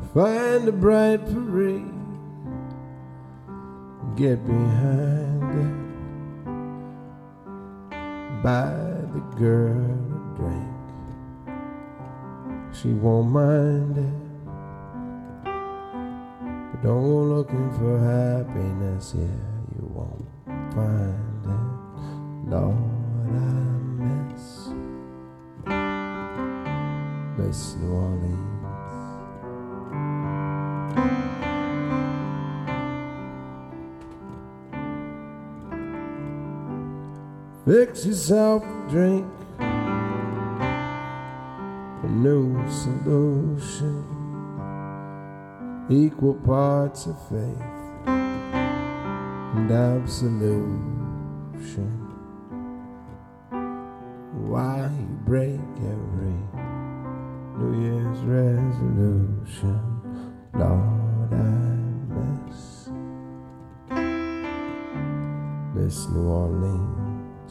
find a bright parade, get behind it, buy the girl a drink, she won't mind it. But don't go looking for happiness here, you won't find it. Lord, I miss New Orleans. Fix yourself a drink, a new solution, equal parts of faith and absolution. Why you break every New Year's resolution? Lord, I miss New Orleans.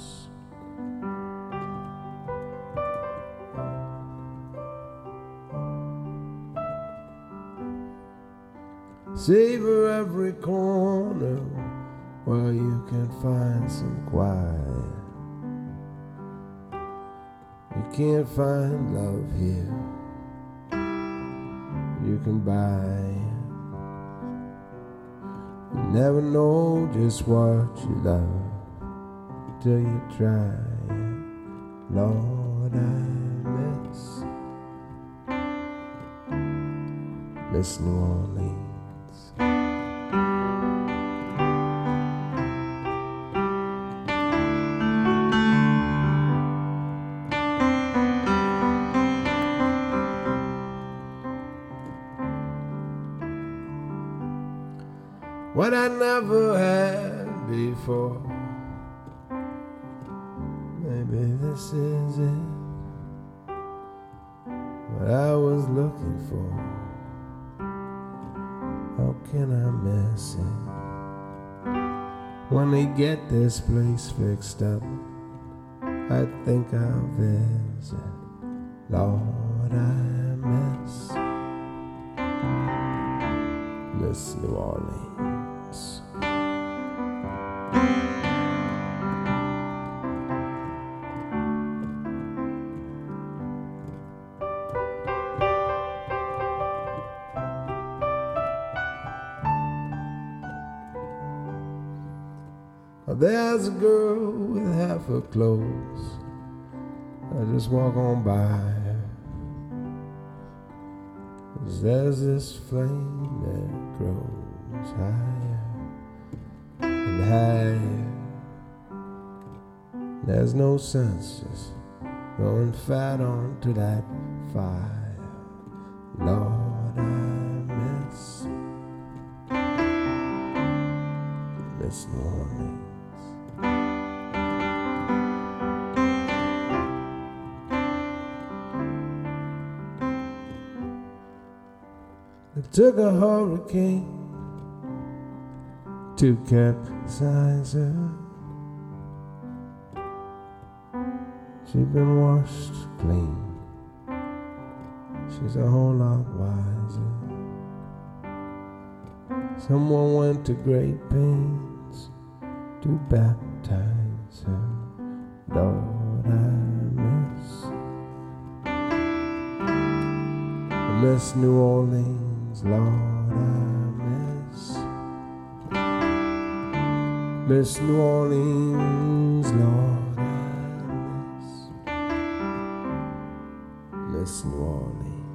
Savor every corner where you can find some quiet. You can't find love here, you can buy it. You never know just what you love till you try it. Lord, I miss New Orleans. What I never had before, maybe this is it. What I was looking for, how can I miss it? When they get this place fixed up, I think I'll visit. Lord, I miss New Orleans. There's a girl with half her clothes, I just walk on by. There's this flame that grows higher and higher. There's no sense just going fat onto that fire. Lord, I miss New Orleans. It took a hurricane to capsize her. She'd been washed clean, she's a whole lot wiser. Someone went to great pains to baptize her. Lord, I miss New Orleans. Lord, I miss New Orleans. Lord, I miss New Orleans.